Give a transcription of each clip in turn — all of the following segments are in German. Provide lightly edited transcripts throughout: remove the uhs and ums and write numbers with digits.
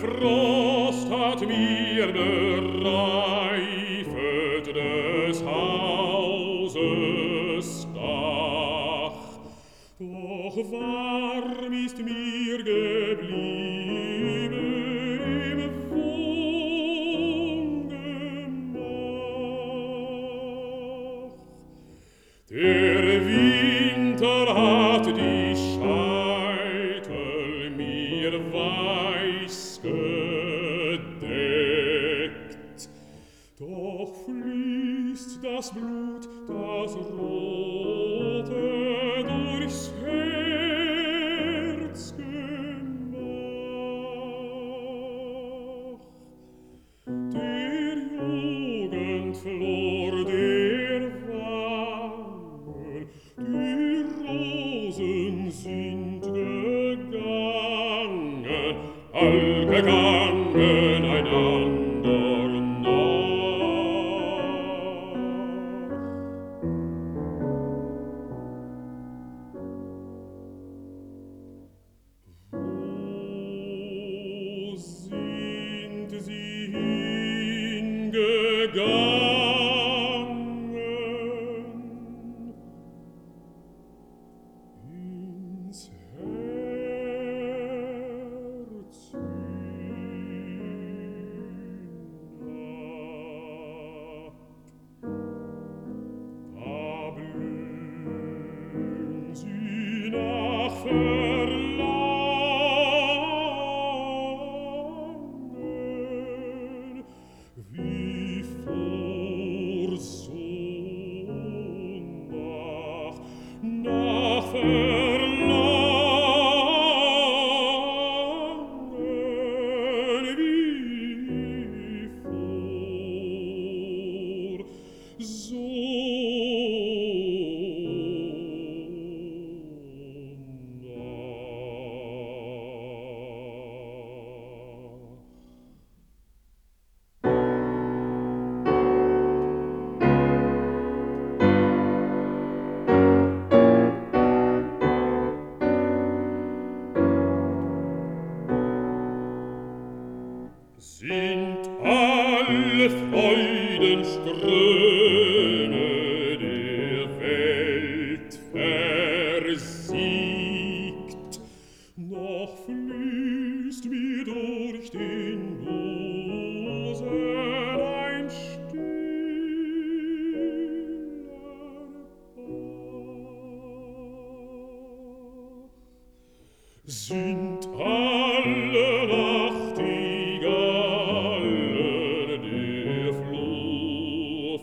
Frost hat mir bereifet des Hauses Dach. Doch warm ist mir geblieben im Wohngemach. Der Winter hat die Scheitel mir weiß gedeckt, doch fließt das Blut, das rote, durchs Herzgemach. Der Jugend Flor der Wangen, die Rosen sind gegangen, all gegangen einander nach. Wo sind sie hingegangen? Ins Herz hinab. Da blühen sie nach Verlangen, wie vor Sonntag nach Verlangen, wie vor sind alle Freudenströme der Welt versiegt, noch fließt mir durch den Busen ein stiller Bach. Sind alle Nachtigallen der Flur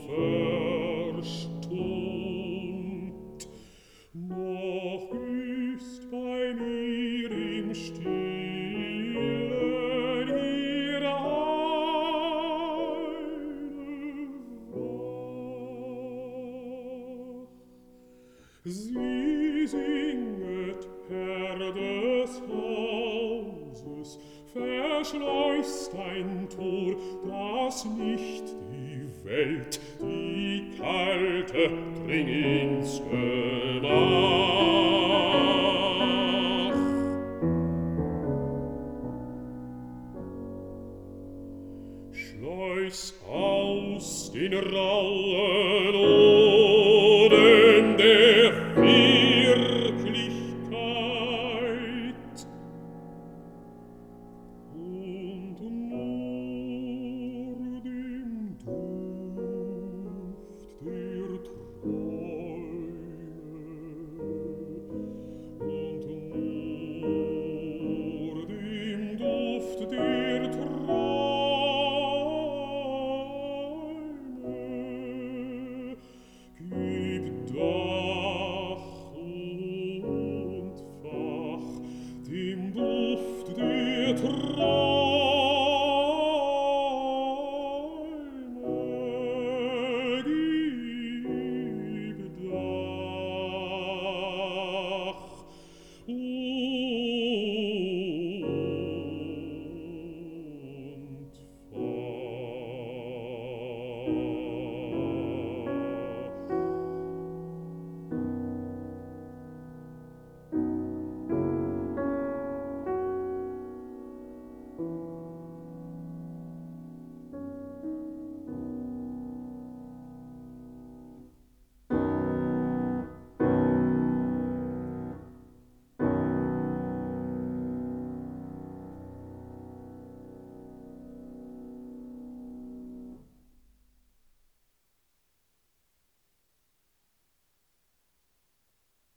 verstummt, noch ist bei mir im Stillen ihre Heile wach. Sie singet, Herr des Hauses, verschleust ein Tor, das nicht die Welt, die kalte, dring ins Gemach. Schleus aus den rauen Oden der Wirklichkeit und nur dem Duft der Träume und nur dem Duft der